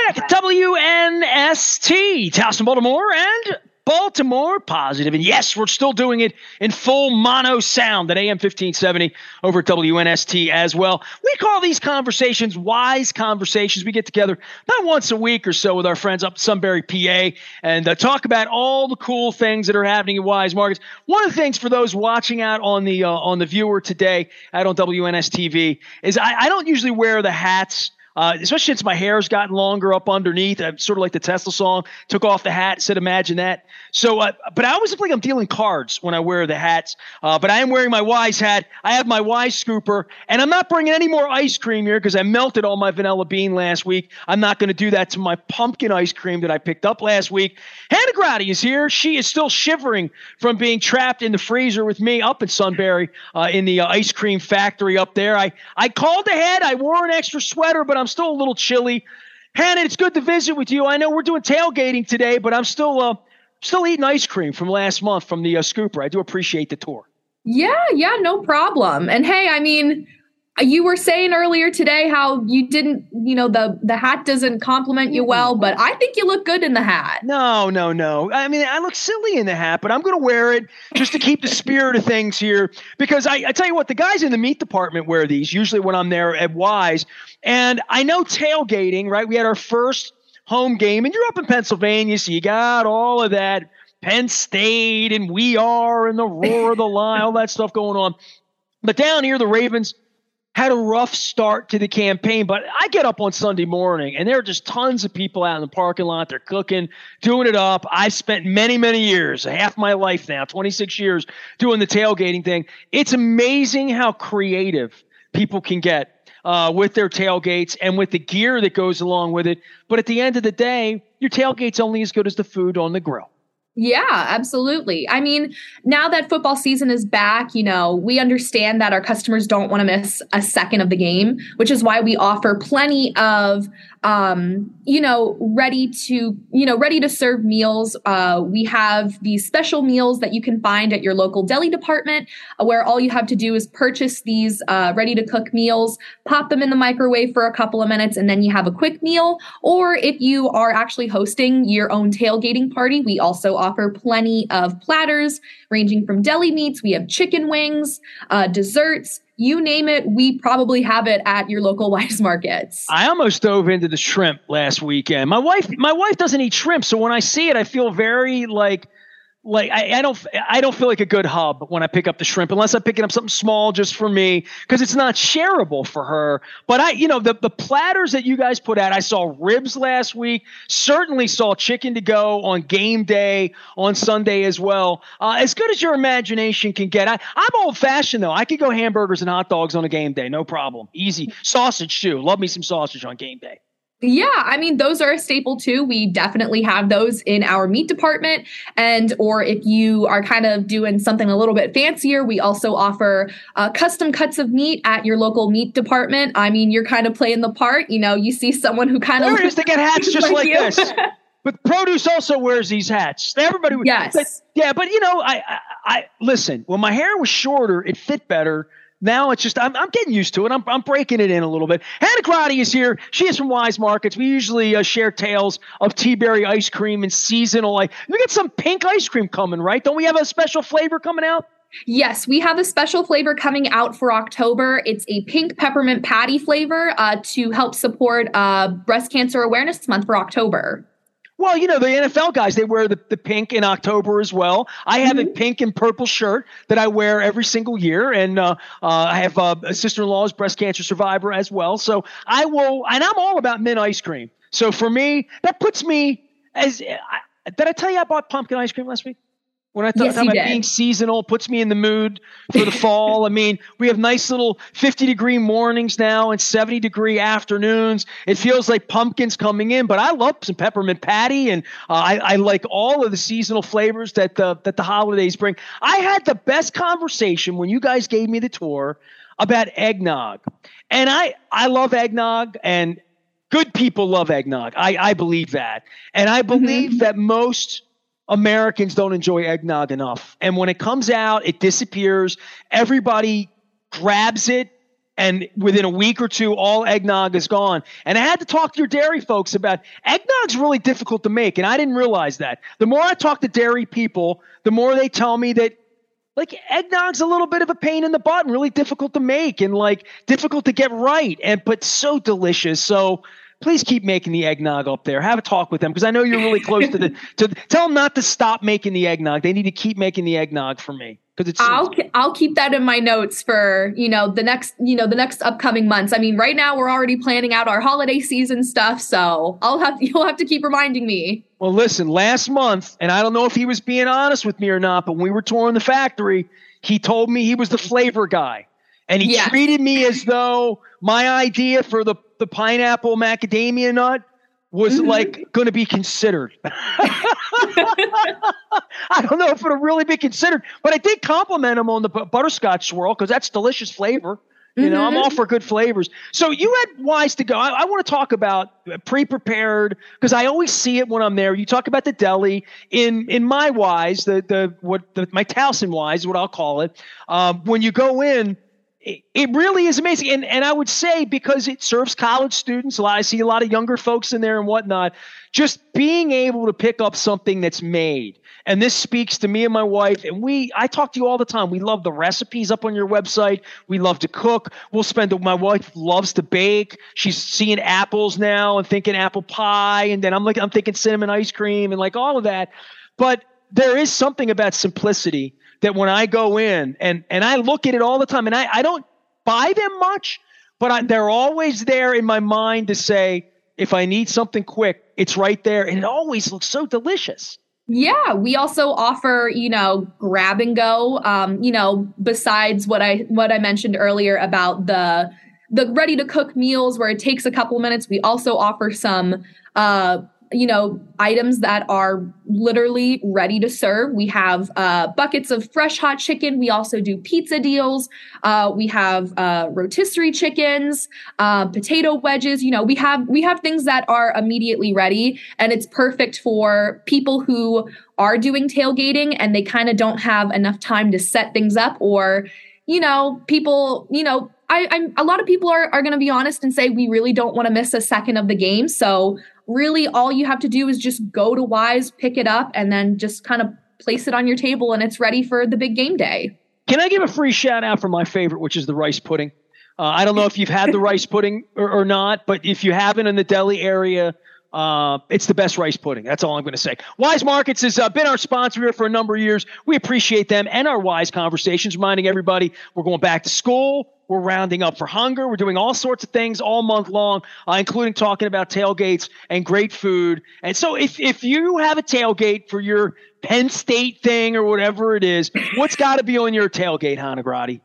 back, WNST, Towson, Baltimore, and Baltimore Positive. And yes, we're still doing it in full mono sound at AM 1570 over at WNST as well. We call these conversations wise conversations. We get together about once a week or so with our friends up at Sunbury, PA, and talk about all the cool things that are happening in Wise Markets. One of the things for those watching out on the viewer today out on WNSTV is I don't usually wear the hats. Especially since my hair's gotten longer up underneath. I'm sort of like the Tesla song, took off the hat, said, imagine that. So, but I always look like I'm dealing cards when I wear the hats. But I am wearing my Wise hat. I have my Wise scooper, and I'm not bringing any more ice cream here because I melted all my vanilla bean last week. I'm not going to do that to my pumpkin ice cream that I picked up last week. Hannah Grady is here. She is still shivering from being trapped in the freezer with me up in Sunbury in the ice cream factory up there. I called ahead. I wore an extra sweater, but I'm still a little chilly. Hannah, it's good to visit with you. I know we're doing tailgating today, but I'm still eating ice cream from last month from the scooper. I do appreciate the tour. Yeah, no problem. And hey, I mean, you were saying earlier today how you didn't, the hat doesn't compliment you well, but I think you look good in the hat. No. I mean, I look silly in the hat, but I'm going to wear it just to keep the spirit of things here. Because I tell you what, the guys in the meat department wear these usually when I'm there at Wise. And I know tailgating, right? We had our first home game, and you're up in Pennsylvania, so you got all of that Penn State and We Are and the Roar of the Lion, all that stuff going on. But down here, the Ravens had a rough start to the campaign, but I get up on Sunday morning, and there are just tons of people out in the parking lot. They're cooking, doing it up. I've spent many, many years, half my life now, 26 years, doing the tailgating thing. It's amazing how creative people can get with their tailgates and with the gear that goes along with it. But at the end of the day, your tailgate's only as good as the food on the grill. Yeah, absolutely. I mean, now that football season is back, we understand that our customers don't want to miss a second of the game, which is why we offer plenty of, ready to serve meals. We have these special meals that you can find at your local deli department, where all you have to do is purchase these ready to cook meals, pop them in the microwave for a couple of minutes, and then you have a quick meal. Or if you are actually hosting your own tailgating party, we also offer plenty of platters ranging from deli meats. We have chicken wings, desserts, you name it. We probably have it at your local Wise Markets. I almost dove into the shrimp last weekend. My wife doesn't eat shrimp, so when I see it, I feel very like I don't feel like a good hub when I pick up the shrimp, unless I'm picking up something small just for me, because it's not shareable for her. But the platters that you guys put out, I saw ribs last week, certainly saw chicken to go on game day on Sunday as well. As good as your imagination can get. I'm old fashioned though. I could go hamburgers and hot dogs on a game day, no problem. Easy. Sausage too. Love me some sausage on game day. Yeah, I mean, those are a staple too. We definitely have those in our meat department. Or if you are kind of doing something a little bit fancier, we also offer custom cuts of meat at your local meat department. I mean, you're kind of playing the part. You see someone who kind of... There it is. They get hats just like this. But produce also wears these hats. Everybody... Yes. But I listen, when my hair was shorter, it fit better. Now it's just I'm getting used to it. I'm breaking it in a little bit. Hannah Grady is here. She is from Wise Markets. We usually share tales of tea-berry ice cream and seasonal. We get some pink ice cream coming, right? Don't we have a special flavor coming out? Yes, we have a special flavor coming out for October. It's a pink peppermint patty flavor to help support Breast Cancer Awareness Month for October. Well, the NFL guys, they wear the pink in October as well. I have a pink and purple shirt that I wear every single year. And I have a sister-in-law who's breast cancer survivor as well. So and I'm all about mint ice cream. So for me, that puts me did I tell you I bought pumpkin ice cream last week? When I thought about being seasonal, puts me in the mood for the fall. I mean, we have nice little 50-degree mornings now and 70-degree afternoons. It feels like pumpkin's coming in, but I love some peppermint patty, and I like all of the seasonal flavors that the holidays bring. I had the best conversation when you guys gave me the tour about eggnog, and I love eggnog, and good people love eggnog. I believe that, and I believe that most Americans don't enjoy eggnog enough. And when it comes out, it disappears. Everybody grabs it And within a week or two, all eggnog is gone. And I had to talk to your dairy folks about eggnog's really difficult to make. And I didn't realize that. The more I talk to dairy people, the more they tell me that like eggnog's a little bit of a pain in the butt and really difficult to make and like difficult to get right. But so delicious. So please keep making the eggnog up there. Have a talk with them because I know you're really close to tell them not to stop making the eggnog. They need to keep making the eggnog for me. I'll keep that in my notes for, the next upcoming months. I mean, right now we're already planning out our holiday season stuff. So you'll have to keep reminding me. Well, listen, last month, and I don't know if he was being honest with me or not, but when we were touring the factory, he told me he was the flavor guy. And he treated me as though my idea for the pineapple macadamia nut was like going to be considered. I don't know if it'll really be considered, but I did compliment him on the butterscotch swirl because that's delicious flavor. I'm all for good flavors. So you had Wise to Go. I want to talk about pre-prepared because I always see it when I'm there. You talk about the deli in my Wise, my Towson Wise is what I'll call it. When you go in, it really is amazing. And I would say because it serves college students, I see a lot of younger folks in there and whatnot, just being able to pick up something that's made. And this speaks to me and my wife. And I talk to you all the time. We love the recipes up on your website. We love to cook. My wife loves to bake. She's seeing apples now and thinking apple pie. And then I'm thinking cinnamon ice cream and like all of that. But there is something about simplicity that when I go in and I look at it all the time and I don't buy them much, but they're always there in my mind to say, if I need something quick, it's right there. And it always looks so delicious. Yeah, we also offer, grab and go, besides what I mentioned earlier about the ready to cook meals where it takes a couple minutes. We also offer some, items that are literally ready to serve. We have buckets of fresh hot chicken. We also do pizza deals. We have rotisserie chickens, potato wedges. We have things that are immediately ready, and it's perfect for people who are doing tailgating and they kind of don't have enough time to set things up, or people, a lot of people are going to be honest and say we really don't want to miss a second of the game. So really all you have to do is just go to Wise, pick it up, and then just kind of place it on your table and it's ready for the big game day. Can I give a free shout out for my favorite, which is the rice pudding? I don't know if you've had the rice pudding or not, but if you haven't in the deli area, it's the best rice pudding. That's all I'm going to say. Wise Markets has been our sponsor here for a number of years. We appreciate them and our Wise Conversations, reminding everybody we're going back to school. We're rounding up for hunger. We're doing all sorts of things all month long, including talking about tailgates and great food. And so if you have a tailgate for your Penn State thing or whatever it is, what's got to be on your tailgate, Hannah Grotti?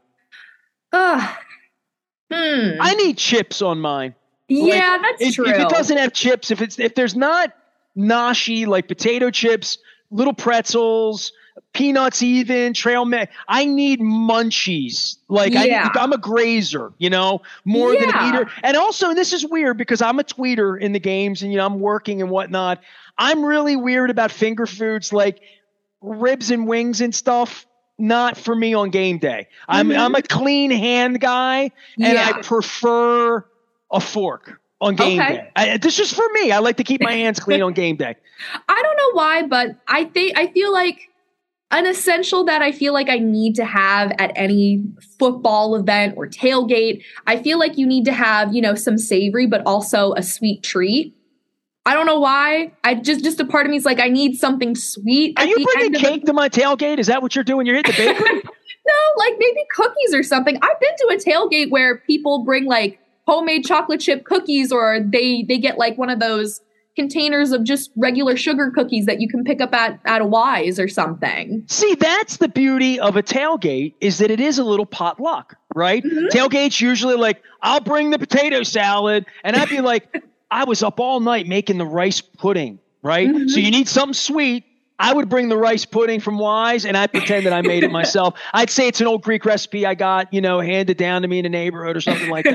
I need chips on mine. Yeah, that's true. If it doesn't have chips, if there's not nashi, like potato chips, little pretzels, peanuts, even trail mix, I need munchies. I'm a grazer, more than a eater. And also, and this is weird because I'm a tweeter in the games and I'm working and whatnot. I'm really weird about finger foods like ribs and wings and stuff. Not for me on game day. I'm a clean hand guy, and I prefer a fork on game day. This is for me. I like to keep my hands clean on game day. I don't know why, but I feel like an essential that I feel like I need to have at any football event or tailgate. I feel like you need to have, some savory, but also a sweet treat. I don't know why. I just a part of me is like, I need something sweet. Are you bringing cake to my tailgate? Is that what you're doing? You're hitting the bakery? No, like maybe cookies or something. I've been to a tailgate where people bring like homemade chocolate chip cookies, or they get like one of those containers of just regular sugar cookies that you can pick up at a Wise or something. See, that's the beauty of a tailgate, is that it is a little potluck, right? Mm-hmm. Tailgate's usually like, I'll bring the potato salad, and I'd be like, I was up all night making the rice pudding, right? Mm-hmm. So you need something sweet. I would bring the rice pudding from Wise, and I'd pretend that I made it myself. I'd say it's an old Greek recipe I got, handed down to me in the neighborhood or something like that.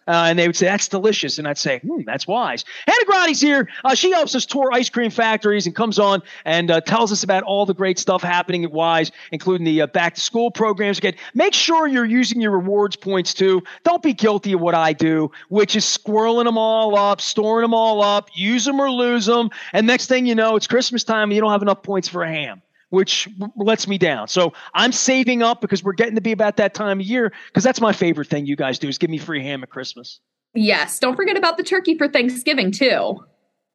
And they would say, that's delicious. And I'd say, that's wise. Hannah Grotti's here. She helps us tour ice cream factories and comes on and tells us about all the great stuff happening at Wise, including the back-to-school programs. Again, make sure you're using your rewards points, too. Don't be guilty of what I do, which is squirreling them all up, storing them all up, use them or lose them. And next thing you know, it's Christmas time and you don't have enough points for a ham, which lets me down. So I'm saving up because we're getting to be about that time of year, because that's my favorite thing you guys do is give me free ham at Christmas. Yes. Don't forget about the turkey for Thanksgiving too.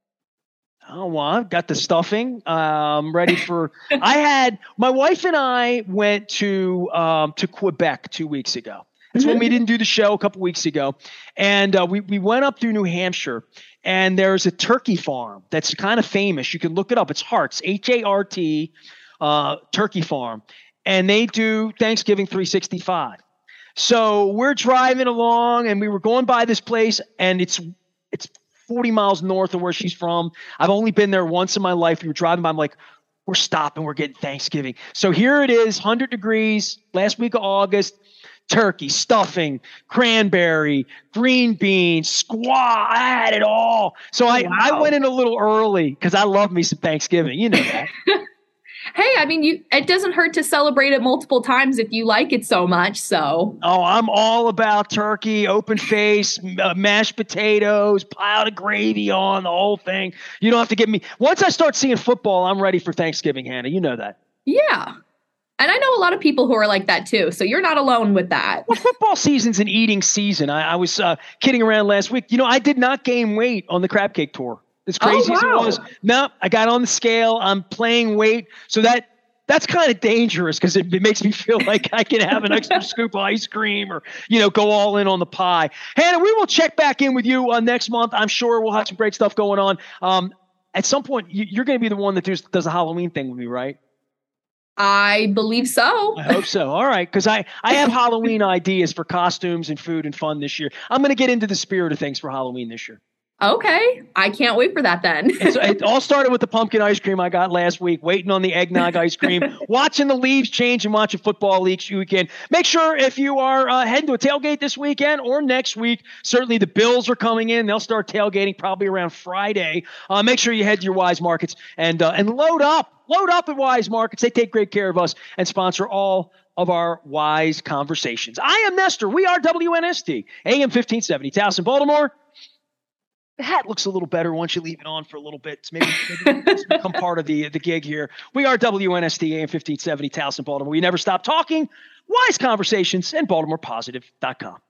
Oh, well, I've got the stuffing ready for – my wife and I went to Quebec 2 weeks ago. That's when we didn't do the show a couple weeks ago. And we went up through New Hampshire, and there's a turkey farm that's kind of famous. You can look it up. It's Hart, H-A-R-T, turkey farm. And they do Thanksgiving 365. So we're driving along, and we were going by this place, and it's 40 miles north of where she's from. I've only been there once in my life. We were driving by. I'm like, we're stopping. We're getting Thanksgiving. So here it is, 100 degrees, last week of August. Turkey, stuffing, cranberry, green beans, squash. I had it all. So I went in a little early because I love me some Thanksgiving. You know that. Hey, I mean, it doesn't hurt to celebrate it multiple times if you like it so much. So. Oh, I'm all about turkey, open face, mashed potatoes, piled of gravy on the whole thing. You don't have to get me. Once I start seeing football, I'm ready for Thanksgiving, Hannah. You know that. Yeah. And I know a lot of people who are like that too, so you're not alone with that. Well, football season's an eating season. I was kidding around last week. You know, I did not gain weight on the crab cake tour. As crazy as it was. No, I got on the scale. I'm playing weight. So that's kind of dangerous because it makes me feel like I can have an extra scoop of ice cream or, go all in on the pie. Hannah, we will check back in with you next month. I'm sure we'll have some great stuff going on. At some point, you're going to be the one that does a Halloween thing with me, right? I believe so. I hope so. All right. Because I have Halloween ideas for costumes and food and fun this year. I'm going to get into the spirit of things for Halloween this year. Okay. I can't wait for that then. It all started with the pumpkin ice cream I got last week, waiting on the eggnog ice cream, watching the leaves change and watching football leagues weekend. Make sure if you are heading to a tailgate this weekend or next week, certainly the Bills are coming in. They'll start tailgating probably around Friday. Make sure you head to your Wise Markets and load up. Load up at Wise Markets. They take great care of us and sponsor all of our Wise conversations. I am Nestor. We are WNST, AM 1570, Towson, Baltimore. The hat looks a little better once you leave it on for a little bit. Maybe it's become part of the gig here. We are WNST, AM 1570, Towson, Baltimore. We never stop talking. Wise Conversations and BaltimorePositive.com.